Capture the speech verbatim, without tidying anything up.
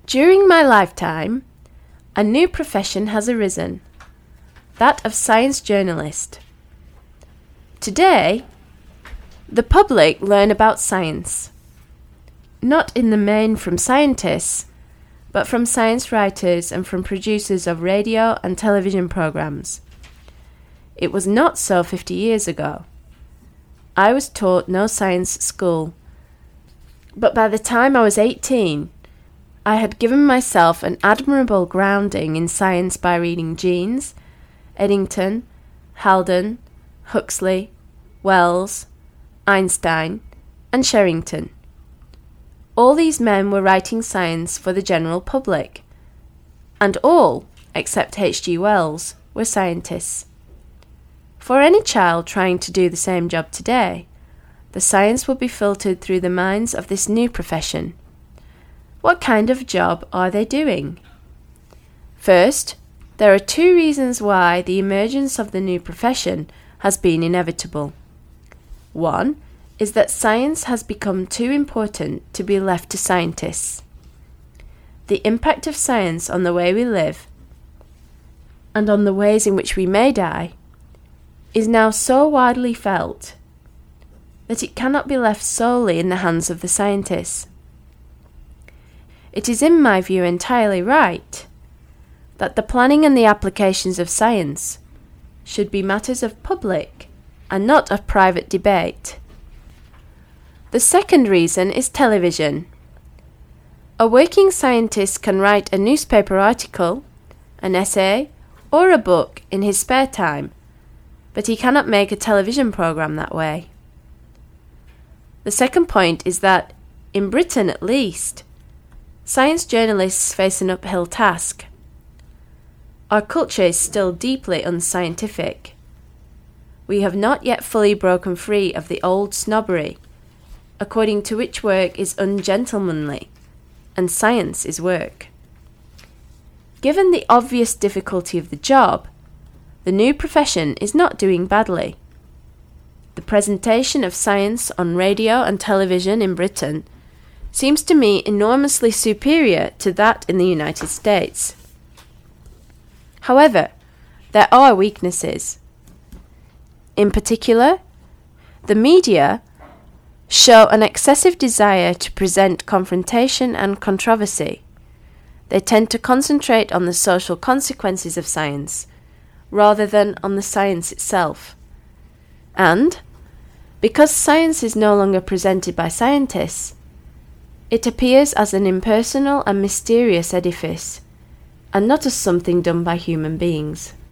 During my lifetime, a new profession has arisen, that of science journalist. Today, the public learn about science, not in the main from scientists, but from science writers and from producers of radio and television programs. It was not so fifty years ago. I was taught no science at school, but by the time I was eighteen, I had given myself an admirable grounding in science by reading Jeans, Eddington, Haldane, Huxley, Wells, Einstein, and Sherrington. All these men were writing science for the general public, and all, except H G Wells, were scientists. For any child trying to do the same job today, the science will be filtered through the minds of this new profession. What kind of job are they doing? First, there are two reasons why the emergence of the new profession has been inevitable. One is that science has become too important to be left to scientists. The impact of science on the way we live, and on the ways in which we may die, is now so widely felt that it cannot be left solely in the hands of the scientists. It is in my view entirely right that the planning and the applications of science should be matters of public and not of private debate. The second reason is television. A working scientist can write a newspaper article, an essay, or a book in his spare time, but he cannot make a television program that way. The second point is that, in Britain at least, science journalists face an uphill task. Our culture is still deeply unscientific. We have not yet fully broken free of the old snobbery, according to which work is ungentlemanly, and science is work. Given the obvious difficulty of the job, the new profession is not doing badly. The presentation of science on radio and television in Britain seems to me enormously superior to that in the United States. However, there are weaknesses. In particular, the media show an excessive desire to present confrontation and controversy. They tend to concentrate on the social consequences of science, rather than on the science itself. And, because science is no longer presented by scientists, it appears as an impersonal and mysterious edifice, and not as something done by human beings.